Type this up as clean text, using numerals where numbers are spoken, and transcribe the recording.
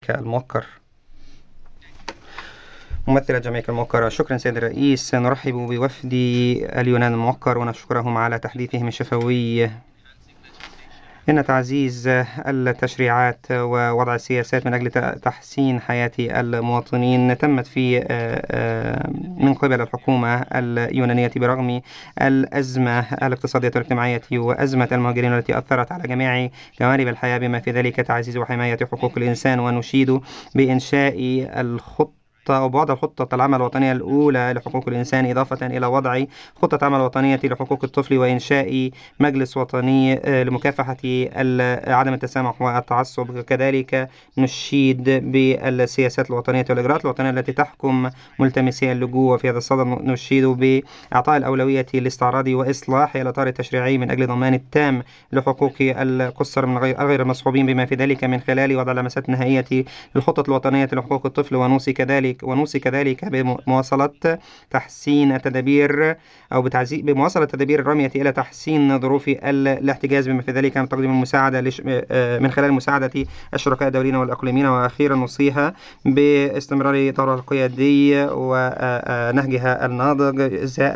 جامايكا الموقر. ممثلة جامايكا الموقرة: شكرا سيد الرئيس. نرحب بوفد اليونان الموقر ونشكرهم على تحديثهم الشفوي. إن تعزيز التشريعات ووضع السياسات من أجل تحسين حياة المواطنين تمت من قبل الحكومة اليونانية برغم الأزمة الاقتصادية والاجتماعية وأزمة المهاجرين التي أثرت على جميع جوانب الحياة بما في ذلك تعزيز وحماية حقوق الإنسان. ونشيد بإنشاء وبوضع خطة العمل الوطنية الأولى لحقوق الإنسان، إضافة إلى وضع خطة عمل وطنية لحقوق الطفل وإنشاء مجلس وطني لمكافحة عدم التسامح والتعصب. كذلك نشيد بالسياسات الوطنية والإجراءات الوطنية التي تحكم ملتمسي اللجوء. وفي هذا الصدد نشيد بإعطاء الأولوية لاستعراض وإصلاح الإطار التشريعي من أجل ضمان التام لحقوق القُصّر من غير المصحوبين بما في ذلك من خلال وضع لمسات نهائية للخطة الوطنية لحقوق الطفل. ونوصي كذلك بمواصلة تحسين التدابير أو بمواصلة تدابير الرامية إلى تحسين ظروف الاحتجاز بما في ذلك من تقديم المساعدة من خلال مساعدة الشركاء الدوليين والإقليميين. وأخيرا نوصيها باستمرار دورها القيادي ونهجها الناضج